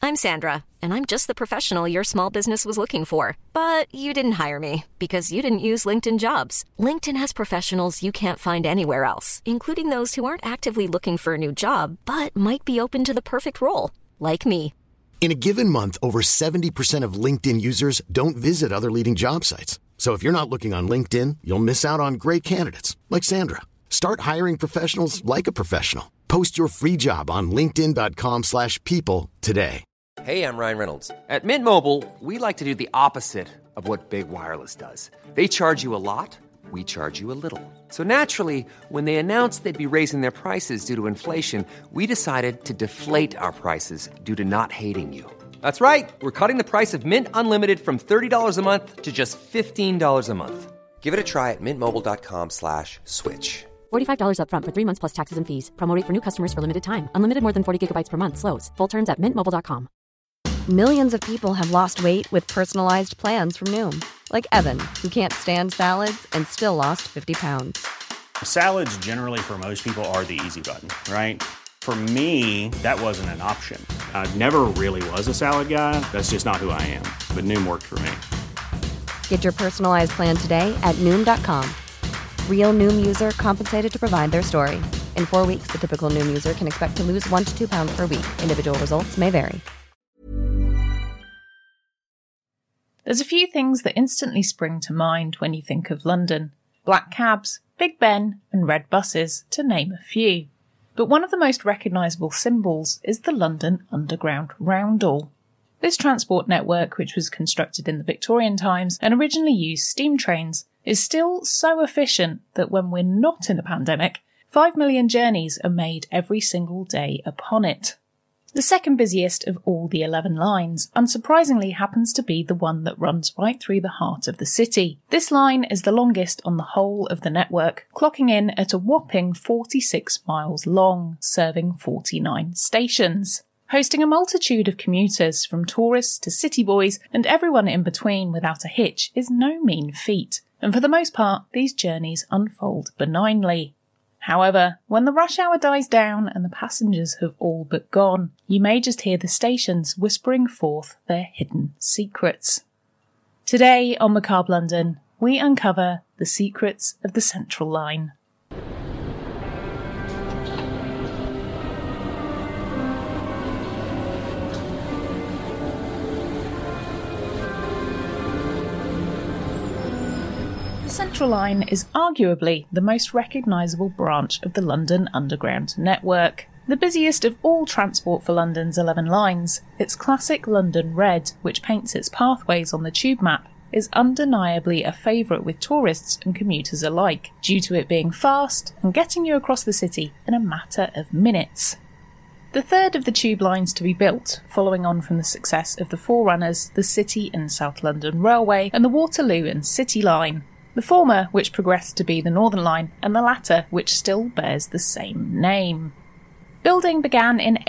I'm Sandra, and I'm just the professional your small business was looking for. But you didn't hire me because you didn't use LinkedIn Jobs. LinkedIn has professionals you can't find anywhere else, including those who aren't actively looking for a new job, but might be open to the perfect role, like me. In a given month, over 70% of LinkedIn users don't visit other leading job sites. So if you're not looking on LinkedIn, you'll miss out on great candidates like Sandra. Start hiring professionals like a professional. Post your free job on linkedin.com/people today. Hey, I'm Ryan Reynolds. At Mint Mobile, we like to do the opposite of what Big Wireless does. They charge you a lot, we charge you a little. So naturally, when they announced they'd be raising their prices due to inflation, we decided to deflate our prices due to not hating you. That's right. We're cutting the price of Mint Unlimited from $30 a month to just $15 a month. Give it a try at mintmobile.com/switch. $45 up front for 3 months plus taxes and fees. Promo rate for new customers for limited time. Unlimited more than 40 gigabytes per month slows. Full terms at mintmobile.com. Millions of people have lost weight with personalized plans from Noom. Like Evan, who can't stand salads and still lost 50 pounds. Salads generally for most people are the easy button, right? For me, that wasn't an option. I never really was a salad guy. That's just not who I am. But Noom worked for me. Get your personalized plan today at Noom.com. Real Noom user compensated to provide their story. In 4 weeks, the typical Noom user can expect to lose 1 to 2 pounds per week. Individual results may vary. There's a few things that instantly spring to mind when you think of London. Black cabs, Big Ben, and red buses, to name a few. But one of the most recognisable symbols is the London Underground Roundel. This transport network, which was constructed in the Victorian times and originally used steam trains, is still so efficient that when we're not in a pandemic, 5 million journeys are made every single day upon it. The second busiest of all the 11 lines, unsurprisingly, happens to be the one that runs right through the heart of the city. This line is the longest on the whole of the network, clocking in at a whopping 46 miles long, serving 49 stations. Hosting a multitude of commuters, from tourists to city boys and everyone in between without a hitch, is no mean feat, and for the most part, these journeys unfold benignly. However, when the rush hour dies down and the passengers have all but gone, you may just hear the stations whispering forth their hidden secrets. Today on Macabre London, we uncover the secrets of the Central Line. The Central Line is arguably the most recognisable branch of the London Underground network. The busiest of all transport for London's 11 lines, its classic London Red, which paints its pathways on the tube map, is undeniably a favourite with tourists and commuters alike, due to it being fast and getting you across the city in a matter of minutes. The third of the tube lines to be built, following on from the success of the forerunners, the City and South London Railway and the Waterloo and City Line. The former which progressed to be the Northern Line, and the latter which still bears the same name. Building began in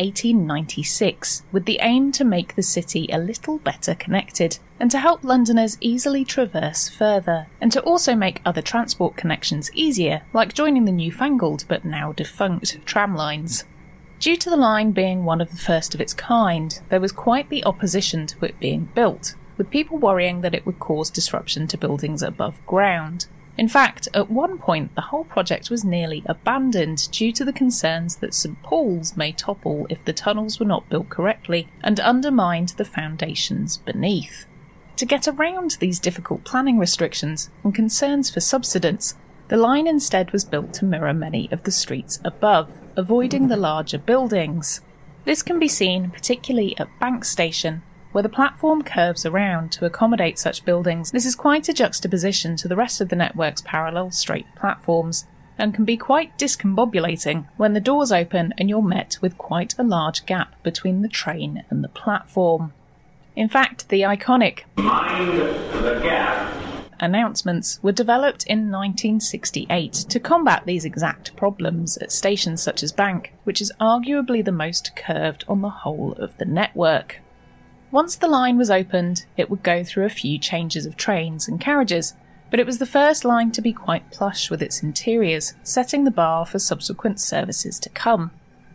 1896, with the aim to make the city a little better connected, and to help Londoners easily traverse further, and to also make other transport connections easier, like joining the newfangled but now defunct tram lines. Due to the line being one of the first of its kind, there was quite the opposition to it being built, with people worrying that it would cause disruption to buildings above ground. In fact, at one point the whole project was nearly abandoned due to the concerns that St Paul's may topple if the tunnels were not built correctly and undermined the foundations beneath. To get around these difficult planning restrictions and concerns for subsidence, the line instead was built to mirror many of the streets above, avoiding the larger buildings. This can be seen particularly at Bank Station, where the platform curves around to accommodate such buildings. This is quite a juxtaposition to the rest of the network's parallel straight platforms, and can be quite discombobulating when the doors open and you're met with quite a large gap between the train and the platform. In fact, the iconic "Mind the Gap" announcements were developed in 1968 to combat these exact problems at stations such as Bank, which is arguably the most curved on the whole of the network. Once the line was opened, it would go through a few changes of trains and carriages, but it was the first line to be quite plush with its interiors, setting the bar for subsequent services to come.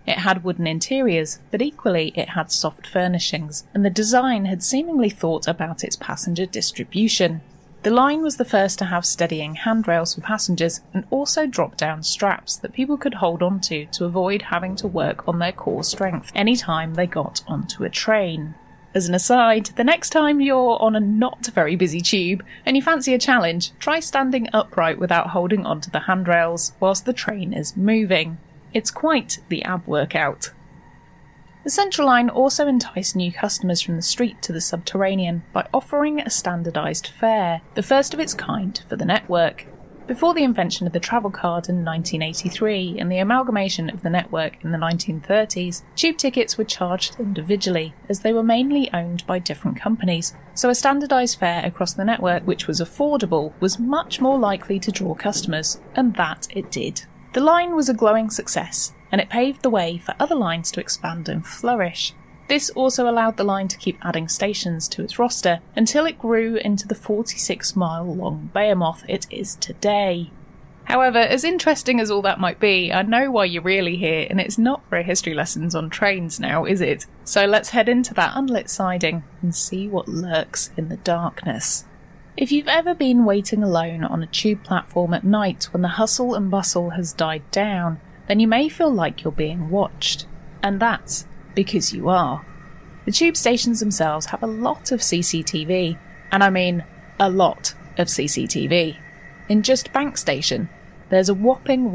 It had wooden interiors, but equally it had soft furnishings, and the design had seemingly thought about its passenger distribution. The line was the first to have steadying handrails for passengers and also drop-down straps that people could hold onto to avoid having to work on their core strength any time they got onto a train. As an aside, the next time you're on a not very busy tube and you fancy a challenge, try standing upright without holding onto the handrails whilst the train is moving. It's quite the ab workout. The Central Line also enticed new customers from the street to the subterranean by offering a standardised fare, the first of its kind for the network. Before the invention of the travel card in 1983 and the amalgamation of the network in the 1930s, tube tickets were charged individually, as they were mainly owned by different companies, so a standardised fare across the network which was affordable was much more likely to draw customers, and that it did. The line was a glowing success, and it paved the way for other lines to expand and flourish. This also allowed the line to keep adding stations to its roster until it grew into the 46-mile-long behemoth it is today. However, as interesting as all that might be, I know why you're really here, and it's not for a history lessons on trains now, is it? So let's head into that unlit siding and see what lurks in the darkness. If you've ever been waiting alone on a tube platform at night when the hustle and bustle has died down, then you may feel like you're being watched. And that's because you are. The tube stations themselves have a lot of CCTV, and I mean a lot of CCTV. In just Bank Station, there's a whopping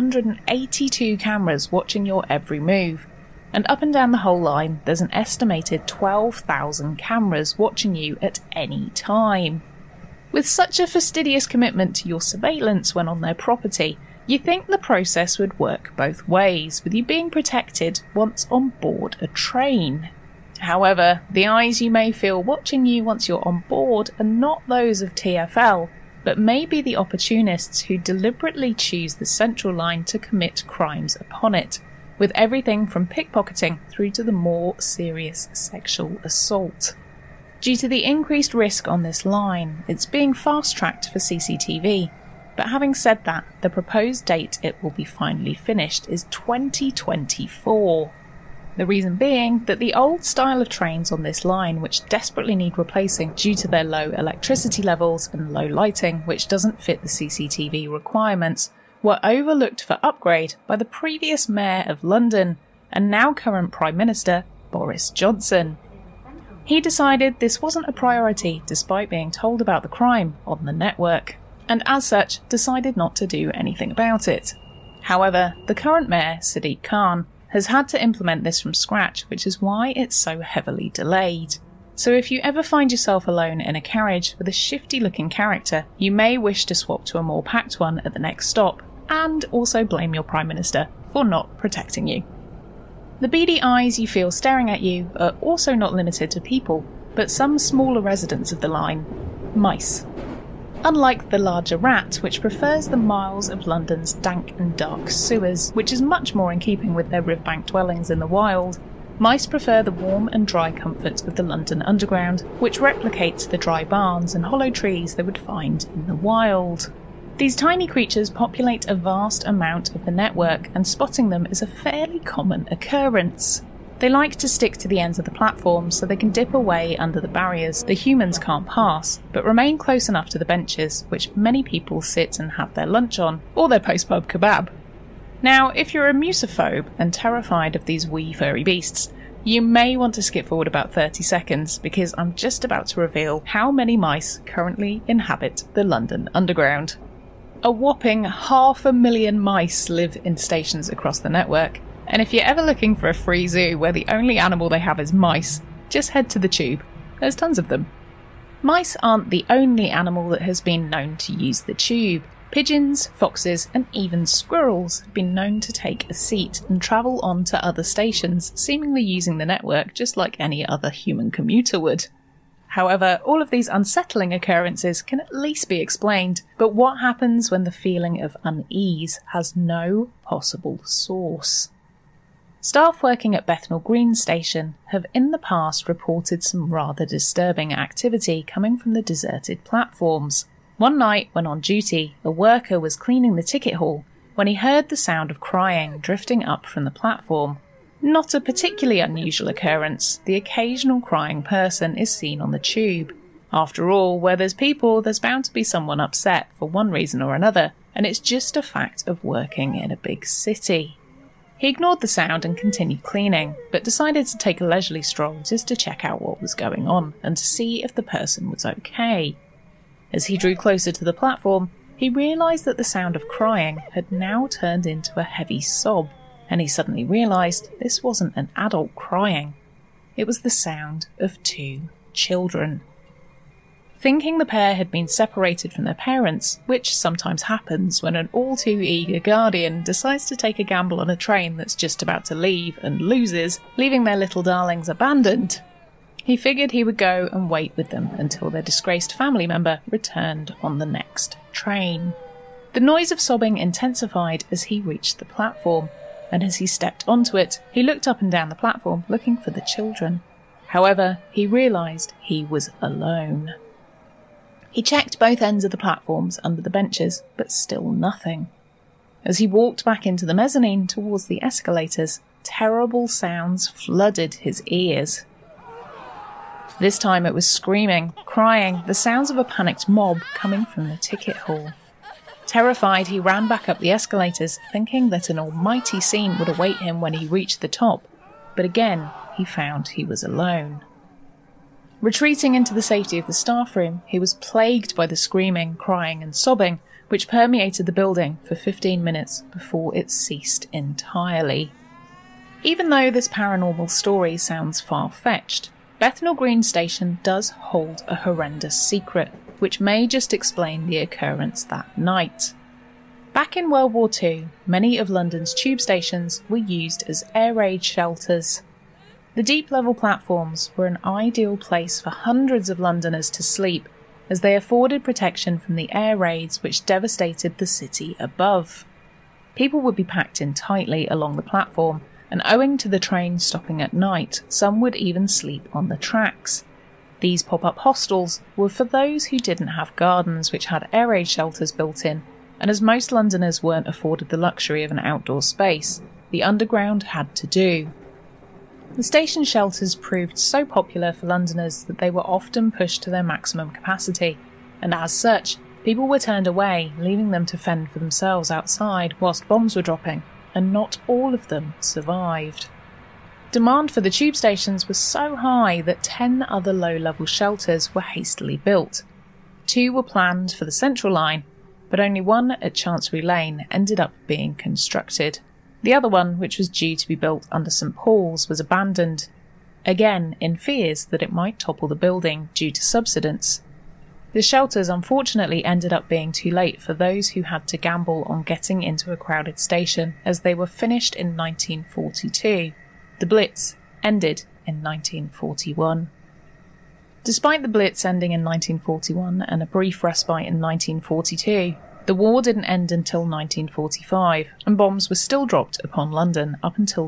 182 cameras watching your every move, and up and down the whole line there's an estimated 12,000 cameras watching you at any time. With such a fastidious commitment to your surveillance when on their property, you think the process would work both ways, with you being protected once on board a train. However, the eyes you may feel watching you once you're on board are not those of TfL, but may be the opportunists who deliberately choose the Central Line to commit crimes upon it, with everything from pickpocketing through to the more serious sexual assault. Due to the increased risk on this line, it's being fast-tracked for CCTV. But having said that, the proposed date it will be finally finished is 2024. The reason being that the old style of trains on this line, which desperately need replacing due to their low electricity levels and low lighting, which doesn't fit the CCTV requirements, were overlooked for upgrade by the previous Mayor of London and now current Prime Minister Boris Johnson. He decided this wasn't a priority despite being told about the crime on the network, and as such decided not to do anything about it. However, the current mayor, Sadiq Khan, has had to implement this from scratch, which is why it's so heavily delayed. So if you ever find yourself alone in a carriage with a shifty-looking character, you may wish to swap to a more packed one at the next stop, and also blame your Prime Minister for not protecting you. The beady eyes you feel staring at you are also not limited to people, but some smaller residents of the line, mice. Unlike the larger rat, which prefers the miles of London's dank and dark sewers, which is much more in keeping with their riverbank dwellings in the wild, mice prefer the warm and dry comforts of the London Underground, which replicates the dry barns and hollow trees they would find in the wild. These tiny creatures populate a vast amount of the network, and spotting them is a fairly common occurrence. They like to stick to the ends of the platform so they can dip away under the barriers the humans can't pass, but remain close enough to the benches which many people sit and have their lunch on, or their post-pub kebab. Now, if you're a musophobe and terrified of these wee furry beasts, you may want to skip forward about 30 seconds, because I'm just about to reveal how many mice currently inhabit the London Underground. A whopping 500,000 mice live in stations across the network, and if you're ever looking for a free zoo where the only animal they have is mice, just head to the Tube. There's tons of them. Mice aren't the only animal that has been known to use the Tube. Pigeons, foxes, and even squirrels have been known to take a seat and travel on to other stations, seemingly using the network just like any other human commuter would. However, all of these unsettling occurrences can at least be explained, but what happens when the feeling of unease has no possible source? Staff working at Bethnal Green Station have in the past reported some rather disturbing activity coming from the deserted platforms. One night, when on duty, a worker was cleaning the ticket hall when he heard the sound of crying drifting up from the platform, Not a particularly unusual occurrence, the occasional crying person is seen on the tube. After all, where there's people, there's bound to be someone upset for one reason or another, and it's just a fact of working in a big city. He ignored the sound and continued cleaning, but decided to take a leisurely stroll just to check out what was going on and to see if the person was okay. As he drew closer to the platform, he realised that the sound of crying had now turned into a heavy sob, and he suddenly realised this wasn't an adult crying. It was the sound of 2 children. Thinking the pair had been separated from their parents, which sometimes happens when an all-too-eager guardian decides to take a gamble on a train that's just about to leave and loses, leaving their little darlings abandoned, he figured he would go and wait with them until their disgraced family member returned on the next train. The noise of sobbing intensified as he reached the platform, and as he stepped onto it, he looked up and down the platform looking for the children. However, he realised he was alone. He checked both ends of the platforms under the benches, but still nothing. As he walked back into the mezzanine towards the escalators, terrible sounds flooded his ears. This time it was screaming, crying, the sounds of a panicked mob coming from the ticket hall. Terrified, he ran back up the escalators, thinking that an almighty scene would await him when he reached the top, but again he found he was alone. Retreating into the safety of the staff room, he was plagued by the screaming, crying and sobbing, which permeated the building for 15 minutes before it ceased entirely. Even though this paranormal story sounds far-fetched, Bethnal Green Station does hold a horrendous secret, which may just explain the occurrence that night. Back in World War II, many of London's tube stations were used as air raid shelters. The deep-level platforms were an ideal place for hundreds of Londoners to sleep, as they afforded protection from the air raids which devastated the city above. People would be packed in tightly along the platform, and owing to the train stopping at night, some would even sleep on the tracks. These pop-up hostels were for those who didn't have gardens which had air raid shelters built in, and as most Londoners weren't afforded the luxury of an outdoor space, the Underground had to do. The station shelters proved so popular for Londoners that they were often pushed to their maximum capacity, and as such, people were turned away, leaving them to fend for themselves outside whilst bombs were dropping, and not all of them survived. Demand for the tube stations was so high that 10 other low-level shelters were hastily built. 2 were planned for the Central Line, but only one at Chancery Lane ended up being constructed. The other one, which was due to be built under St Paul's, was abandoned, again in fears that it might topple the building due to subsidence. The shelters unfortunately ended up being too late for those who had to gamble on getting into a crowded station, as they were finished in 1942. The Blitz ended in 1941. Despite the Blitz ending in 1941 and a brief respite in 1942, the war didn't end until 1945, and bombs were still dropped upon London up until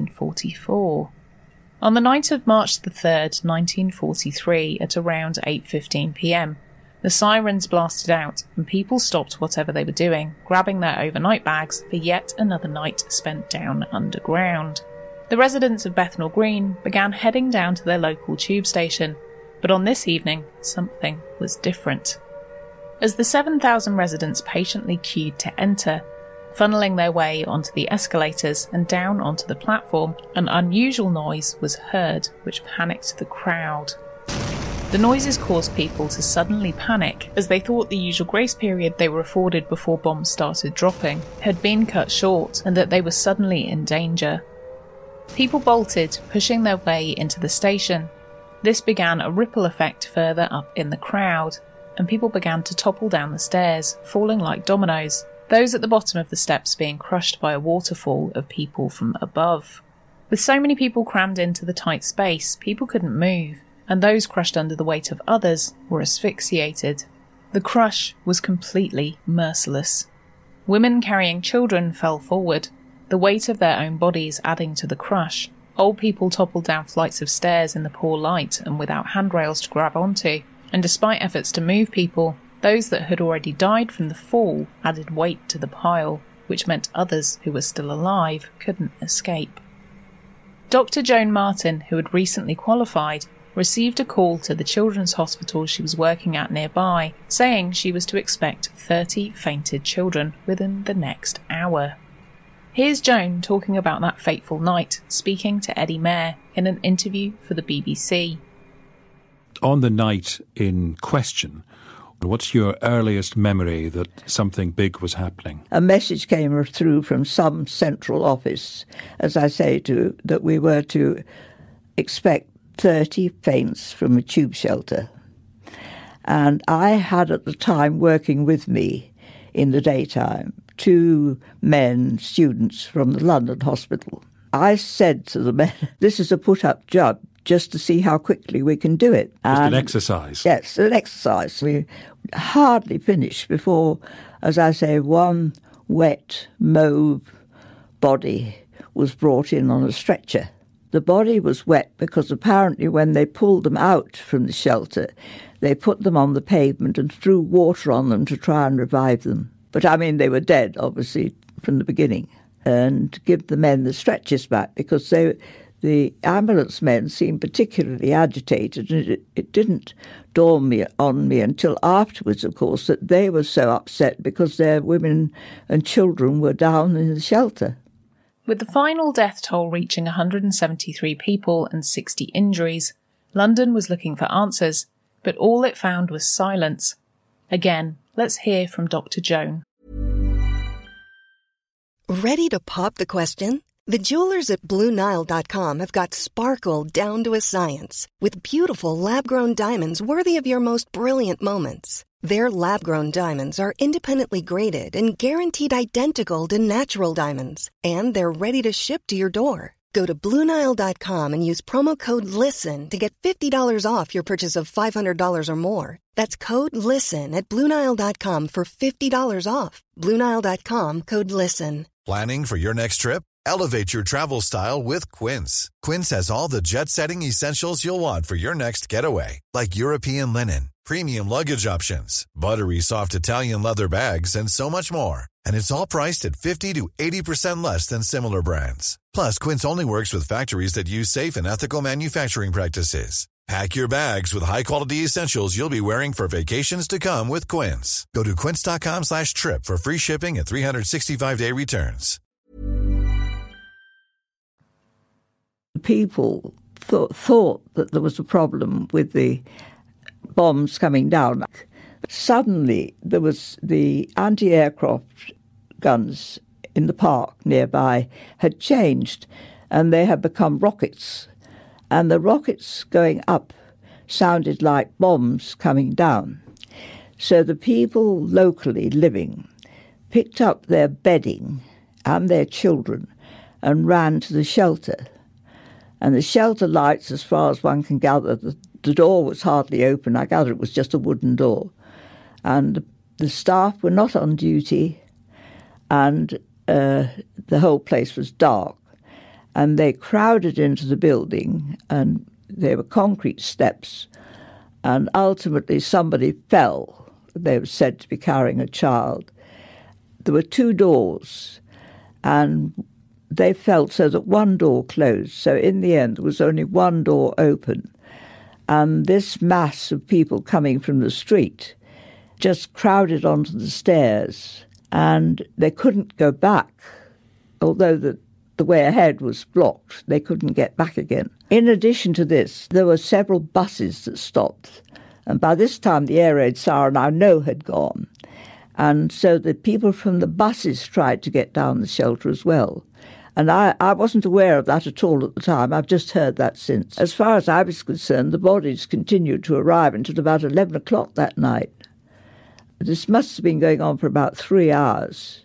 1944. On the night of March the 3rd, 1943, at around 8:15 p.m, the sirens blasted out, and people stopped whatever they were doing, grabbing their overnight bags for yet another night spent down underground. The residents of Bethnal Green began heading down to their local tube station, but on this evening, something was different. As the 7,000 residents patiently queued to enter, funneling their way onto the escalators and down onto the platform, an unusual noise was heard which panicked the crowd. The noises caused people to suddenly panic, as they thought the usual grace period they were afforded before bombs started dropping had been cut short, and that they were suddenly in danger. People bolted, pushing their way into the station. This began a ripple effect further up in the crowd, and people began to topple down the stairs, falling like dominoes, those at the bottom of the steps being crushed by a waterfall of people from above. With so many people crammed into the tight space, people couldn't move, and those crushed under the weight of others were asphyxiated. The crush was completely merciless. Women carrying children fell forward, the weight of their own bodies adding to the crush. Old people toppled down flights of stairs in the poor light and without handrails to grab onto, and despite efforts to move people, those that had already died from the fall added weight to the pile, which meant others who were still alive couldn't escape. Dr. Joan Martin, who had recently qualified, received a call to the children's hospital she was working at nearby, saying she was to expect 30 fainted children within the next hour. Here's Joan talking about that fateful night, speaking to Eddie Mair in an interview for the BBC. On the night in question, what's your earliest memory that something big was happening? A message came through from some central office, as I say, that we were to expect 30 faints from a tube shelter. And I had at the time working with me in the daytime 2 men, students from the London hospital. I said to the men, this is a put-up job, just to see how quickly we can do it. Just an exercise. Yes, an exercise. We hardly finished before, as I say, one wet, mauve body was brought in on a stretcher. The body was wet because apparently when they pulled them out from the shelter, they put them on the pavement and threw water on them to try and revive them. But I mean, they were dead, obviously, from the beginning. And give the men the stretchers back because the ambulance men seemed particularly agitated, and it didn't dawn on me until afterwards, of course, that they were so upset because their women and children were down in the shelter. With the final death toll reaching 173 people and 60 injuries, London was looking for answers, but all it found was silence. Again, let's hear from Dr. Joan. Ready to pop the question? The jewelers at BlueNile.com have got sparkle down to a science with beautiful lab-grown diamonds worthy of your most brilliant moments. Their lab-grown diamonds are independently graded and guaranteed identical to natural diamonds, and they're ready to ship to your door. Go to BlueNile.com and use promo code LISTEN to get $50 off your purchase of $500 or more. That's code LISTEN at BlueNile.com for $50 off. BlueNile.com, code LISTEN. Planning for your next trip? Elevate your travel style with Quince. Quince has all the jet-setting essentials you'll want for your next getaway, like European linen, premium luggage options, buttery soft Italian leather bags, and so much more. And it's all priced at 50 to 80% less than similar brands. Plus, Quince only works with factories that use safe and ethical manufacturing practices. Pack your bags with high-quality essentials you'll be wearing for vacations to come with Quince. Go to quince.com/trip for free shipping and 365-day returns. People thought that there was a problem with the bombs coming down. Suddenly, there was the anti-aircraft guns in the park nearby had changed, and they had become rockets. And the rockets going up sounded like bombs coming down. So the people locally living picked up their bedding and their children and ran to the shelter. And the shelter lights, as far as one can gather, the door was hardly open. I gather it was just a wooden door. And the staff were not on duty, and the whole place was dark. And they crowded into the building, and there were concrete steps. And ultimately somebody fell. They were said to be carrying a child. There were 2 doors, and they felt so that one door closed. So in the end, there was only one door open. And this mass of people coming from the street just crowded onto the stairs, and they couldn't go back. Although the way ahead was blocked, they couldn't get back again. In addition to this, there were several buses that stopped. And by this time, the air raid siren, I know, had gone. And so the people from the buses tried to get down the shelter as well. And I wasn't aware of that at all at the time. I've just heard that since. As far as I was concerned, the bodies continued to arrive until about 11 o'clock that night. This must have been going on for about 3 hours.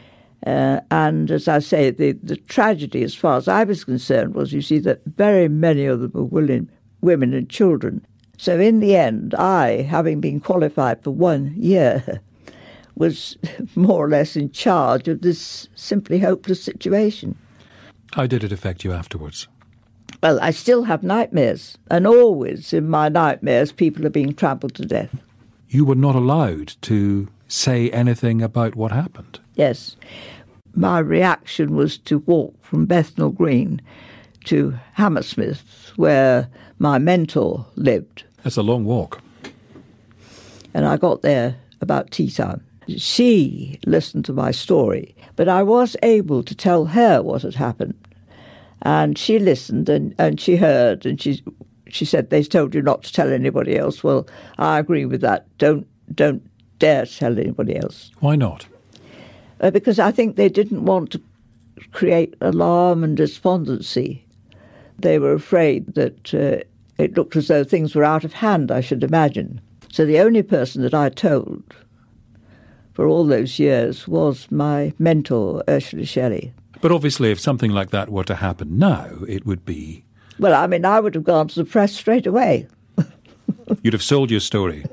And as I say, the tragedy, as far as I was concerned, was, you see, that very many of them were women and children. So in the end, I, having been qualified for 1 year, was more or less in charge of this simply hopeless situation. How did it affect you afterwards? Well, I still have nightmares, and always in my nightmares people are being trampled to death. You were not allowed to say anything about what happened? Yes. My reaction was to walk from Bethnal Green to Hammersmith, where my mentor lived. That's a long walk. And I got there about tea time. She listened to my story, but I was able to tell her what had happened. And she listened and she heard, and she said, "They told you not to tell anybody else." Well, I agree with that. Don't dare tell anybody else. Why not? Because I think they didn't want to create alarm and despondency. They were afraid that it looked as though things were out of hand, I should imagine. So the only person that I told for all those years was my mentor, Ursula Shelley. But obviously, if something like that were to happen now, it would be... Well, I mean, I would have gone to the press straight away. You'd have sold your story.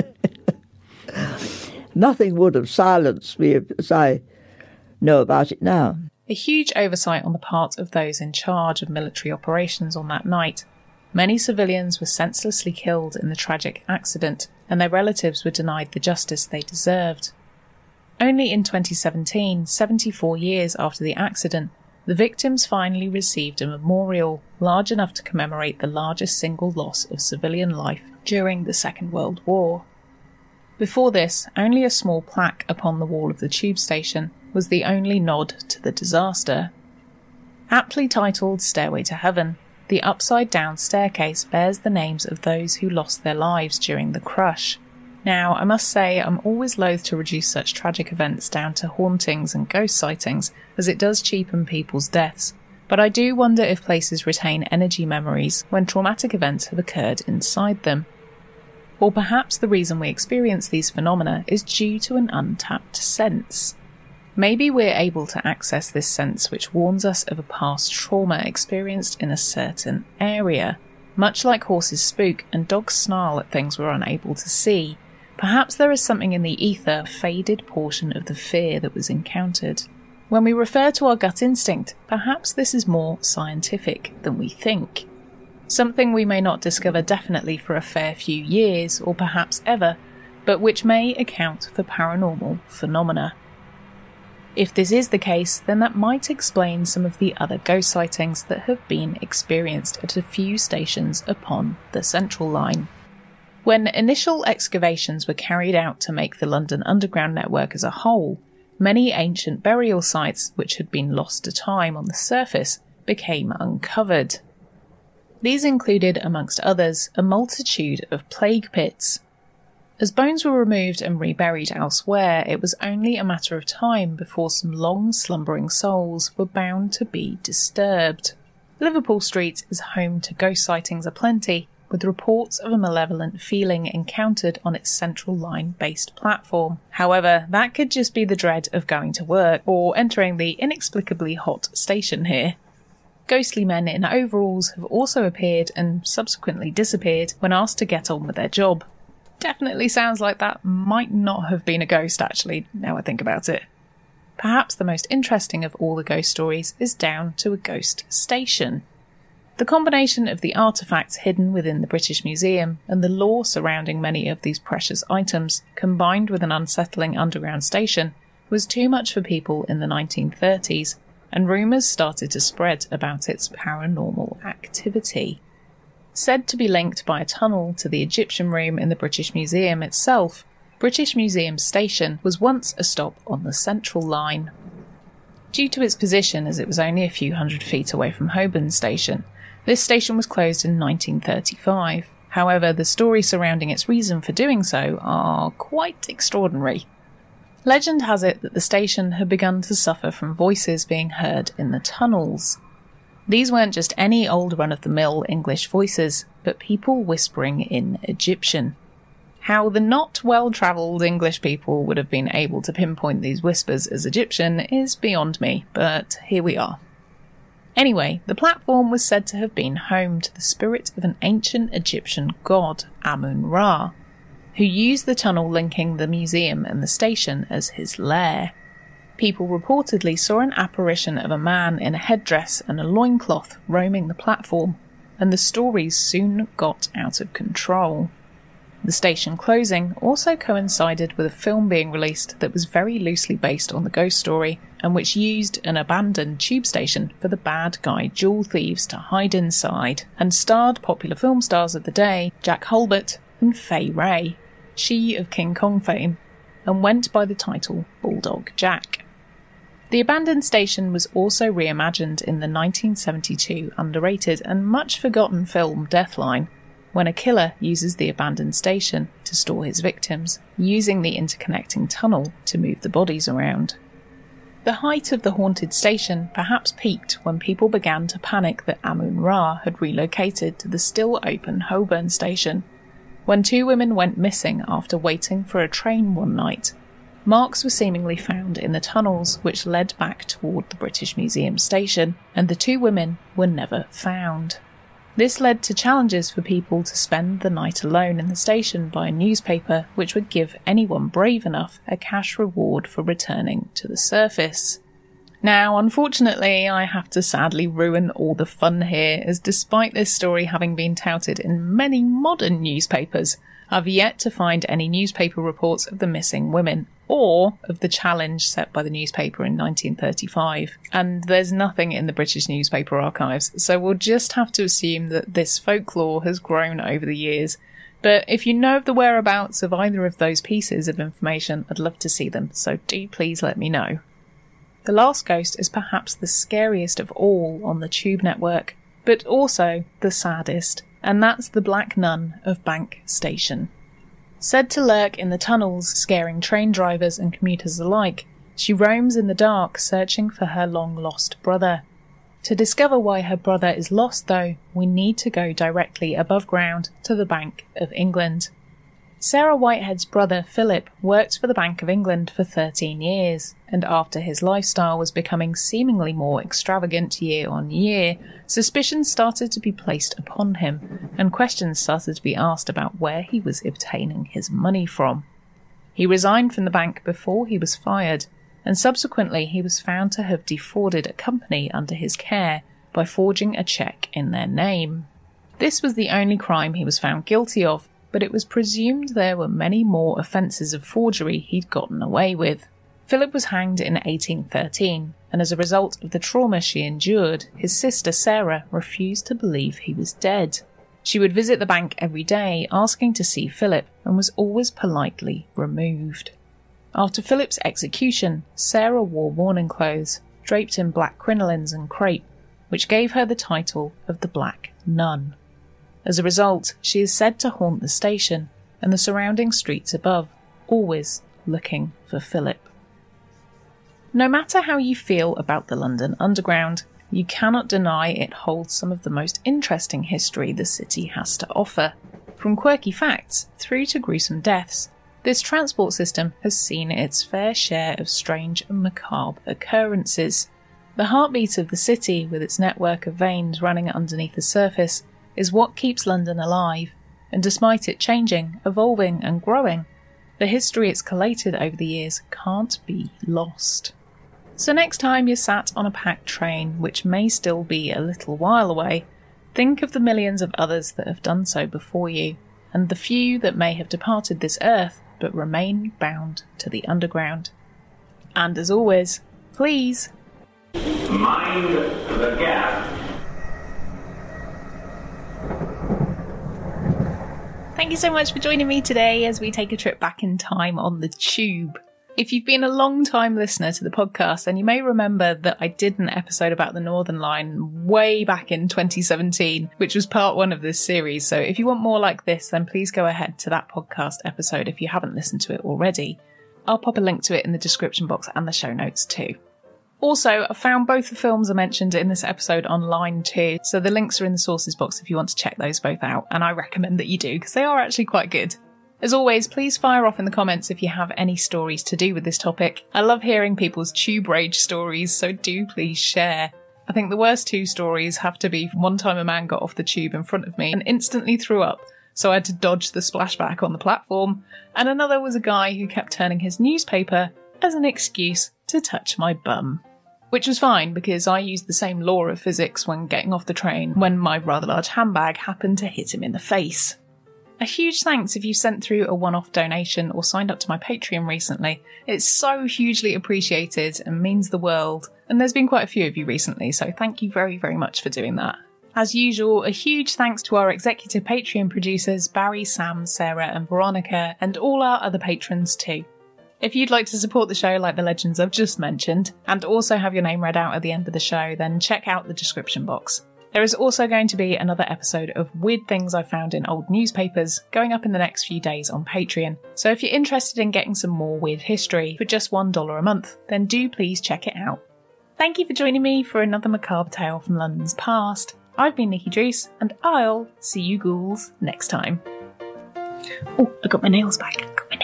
Nothing would have silenced me as I know about it now. A huge oversight on the part of those in charge of military operations on that night. Many civilians were senselessly killed in the tragic accident, and their relatives were denied the justice they deserved. Only in 2017, 74 years after the accident, the victims finally received a memorial large enough to commemorate the largest single loss of civilian life during the Second World War. Before this, only a small plaque upon the wall of the tube station was the only nod to the disaster. Aptly titled Stairway to Heaven, the upside-down staircase bears the names of those who lost their lives during the crush. Now, I must say I'm always loath to reduce such tragic events down to hauntings and ghost sightings, as it does cheapen people's deaths, but I do wonder if places retain energy memories when traumatic events have occurred inside them. Or perhaps the reason we experience these phenomena is due to an untapped sense. Maybe we're able to access this sense which warns us of a past trauma experienced in a certain area. Much like horses spook and dogs snarl at things we're unable to see, perhaps there is something in the ether, a faded portion of the fear that was encountered. When we refer to our gut instinct, perhaps this is more scientific than we think. Something we may not discover definitely for a fair few years, or perhaps ever, but which may account for paranormal phenomena. If this is the case, then that might explain some of the other ghost sightings that have been experienced at a few stations upon the Central Line. When initial excavations were carried out to make the London Underground network as a whole, many ancient burial sites which had been lost to time on the surface became uncovered. These included, amongst others, a multitude of plague pits. As bones were removed and reburied elsewhere, it was only a matter of time before some long-slumbering souls were bound to be disturbed. Liverpool Street is home to ghost sightings aplenty, with reports of a malevolent feeling encountered on its Central Line-based platform. However, that could just be the dread of going to work or entering the inexplicably hot station here. Ghostly men in overalls have also appeared and subsequently disappeared when asked to get on with their job. Definitely sounds like that might not have been a ghost, actually, now I think about it. Perhaps the most interesting of all the ghost stories is down to a ghost station. The combination of the artefacts hidden within the British Museum and the lore surrounding many of these precious items, combined with an unsettling underground station, was too much for people in the 1930s, and rumours started to spread about its paranormal activity. Said to be linked by a tunnel to the Egyptian Room in the British Museum itself, British Museum Station was once a stop on the Central Line. Due to its position, as it was only a few hundred feet away from Holborn Station, this station was closed in 1935. However, the stories surrounding its reason for doing so are quite extraordinary. Legend has it that the station had begun to suffer from voices being heard in the tunnels. These weren't just any old run-of-the-mill English voices, but people whispering in Egyptian. How the not well-travelled English people would have been able to pinpoint these whispers as Egyptian is beyond me, but here we are. Anyway, the platform was said to have been home to the spirit of an ancient Egyptian god, Amun-Ra, who used the tunnel linking the museum and the station as his lair. People reportedly saw an apparition of a man in a headdress and a loincloth roaming the platform, and the stories soon got out of control. The station closing also coincided with a film being released that was very loosely based on the ghost story and which used an abandoned tube station for the bad guy jewel thieves to hide inside, and starred popular film stars of the day Jack Hulbert and Fay Wray, she of King Kong fame, and went by the title Bulldog Jack. The abandoned station was also reimagined in the 1972 underrated and much forgotten film Deathline, when a killer uses the abandoned station to store his victims, using the interconnecting tunnel to move the bodies around. The height of the haunted station perhaps peaked when people began to panic that Amun-Ra had relocated to the still open Holborn station, when 2 women went missing after waiting for a train one night. Marks were seemingly found in the tunnels which led back toward the British Museum station, and the 2 women were never found. This led to challenges for people to spend the night alone in the station by a newspaper which would give anyone brave enough a cash reward for returning to the surface. Now, unfortunately, I have to sadly ruin all the fun here, as despite this story having been touted in many modern newspapers, I've yet to find any newspaper reports of the missing women, or of the challenge set by the newspaper in 1935. And there's nothing in the British newspaper archives, so we'll just have to assume that this folklore has grown over the years. But if you know of the whereabouts of either of those pieces of information, I'd love to see them, so do please let me know. The last ghost is perhaps the scariest of all on the Tube network, but also the saddest, and that's the Black Nun of Bank Station. Said to lurk in the tunnels, scaring train drivers and commuters alike, she roams in the dark searching for her long-lost brother. To discover why her brother is lost, though, we need to go directly above ground to the Bank of England. Sarah Whitehead's brother Philip worked for the Bank of England for 13 years, and after his lifestyle was becoming seemingly more extravagant year on year, suspicions started to be placed upon him, and questions started to be asked about where he was obtaining his money from. He resigned from the bank before he was fired, and subsequently he was found to have defrauded a company under his care by forging a cheque in their name. This was the only crime he was found guilty of, but it was presumed there were many more offences of forgery he'd gotten away with. Philip was hanged in 1813, and as a result of the trauma she endured, his sister Sarah refused to believe he was dead. She would visit the bank every day, asking to see Philip, and was always politely removed. After Philip's execution, Sarah wore mourning clothes, draped in black crinolines and crepe, which gave her the title of the Black Nun. As a result, she is said to haunt the station and the surrounding streets above, always looking for Philip. No matter how you feel about the London Underground, you cannot deny it holds some of the most interesting history the city has to offer. From quirky facts through to gruesome deaths, this transport system has seen its fair share of strange and macabre occurrences. The heartbeat of the city, with its network of veins running underneath the surface, is what keeps London alive, and despite it changing, evolving and growing, the history it's collated over the years can't be lost. So next time you're sat on a packed train, which may still be a little while away, think of the millions of others that have done so before you, and the few that may have departed this earth but remain bound to the underground. And as always, please mind the gap. Thank you so much for joining me today as we take a trip back in time on the Tube. If you've been a long-time listener to the podcast, then you may remember that I did an episode about the Northern Line way back in 2017, which was part 1 of this series. So if you want more like this, then please go ahead to that podcast episode if you haven't listened to it already. I'll pop a link to it in the description box and the show notes too. Also, I found both the films I mentioned in this episode online too, so the links are in the sources box if you want to check those both out, and I recommend that you do, because they are actually quite good. As always, please fire off in the comments if you have any stories to do with this topic. I love hearing people's tube rage stories, so do please share. I think the worst 2 stories have to be one time a man got off the tube in front of me and instantly threw up, so I had to dodge the splashback on the platform, and another was a guy who kept turning his newspaper as an excuse to touch my bum. Which was fine, because I used the same law of physics when getting off the train when my rather large handbag happened to hit him in the face. A huge thanks if you sent through a one-off donation or signed up to my Patreon recently. It's so hugely appreciated and means the world. And there's been quite a few of you recently, so thank you very, very much for doing that. As usual, a huge thanks to our executive Patreon producers Barry, Sam, Sarah and Veronica, and all our other patrons too. If you'd like to support the show like the legends I've just mentioned, and also have your name read out at the end of the show, then check out the description box. There is also going to be another episode of Weird Things I Found in Old Newspapers going up in the next few days on Patreon. So if you're interested in getting some more weird history for just $1 a month, then do please check it out. Thank you for joining me for another macabre tale from London's past. I've been Nikki Druce, and I'll see you ghouls next time. Oh, I got my nails back.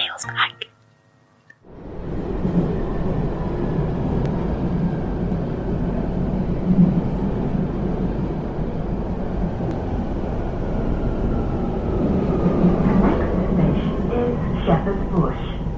Shepherd's Bush.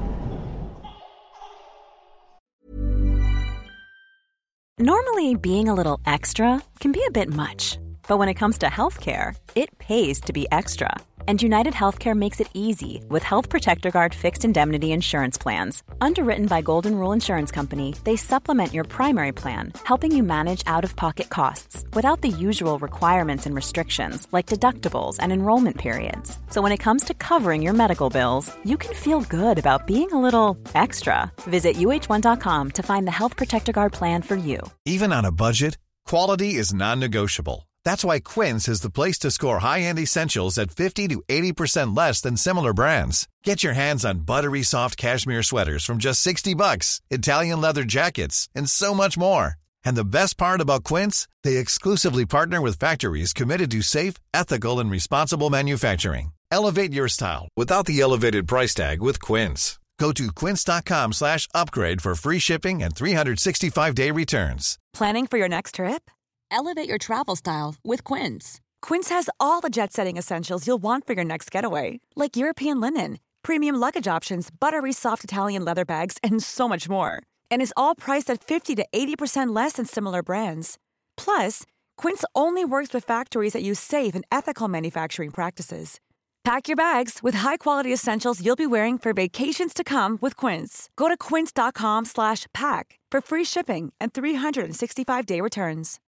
Normally, being a little extra can be a bit much, but when it comes to healthcare, it pays to be extra. And United Healthcare makes it easy with Health Protector Guard fixed indemnity insurance plans. Underwritten by Golden Rule Insurance Company, they supplement your primary plan, helping you manage out-of-pocket costs without the usual requirements and restrictions like deductibles and enrollment periods. So when it comes to covering your medical bills, you can feel good about being a little extra. Visit uh1.com to find the Health Protector Guard plan for you. Even on a budget, quality is non-negotiable. That's why Quince is the place to score high-end essentials at 50 to 80% less than similar brands. Get your hands on buttery soft cashmere sweaters from just $60, Italian leather jackets, and so much more. And the best part about Quince, they exclusively partner with factories committed to safe, ethical, and responsible manufacturing. Elevate your style without the elevated price tag with Quince. Go to quince.com/upgrade for free shipping and 365-day returns. Planning for your next trip? Elevate your travel style with Quince. Quince has all the jet-setting essentials you'll want for your next getaway, like European linen, premium luggage options, buttery soft Italian leather bags, and so much more. And is all priced at 50 to 80% less than similar brands. Plus, Quince only works with factories that use safe and ethical manufacturing practices. Pack your bags with high-quality essentials you'll be wearing for vacations to come with Quince. Go to quince.com/pack for free shipping and 365-day returns.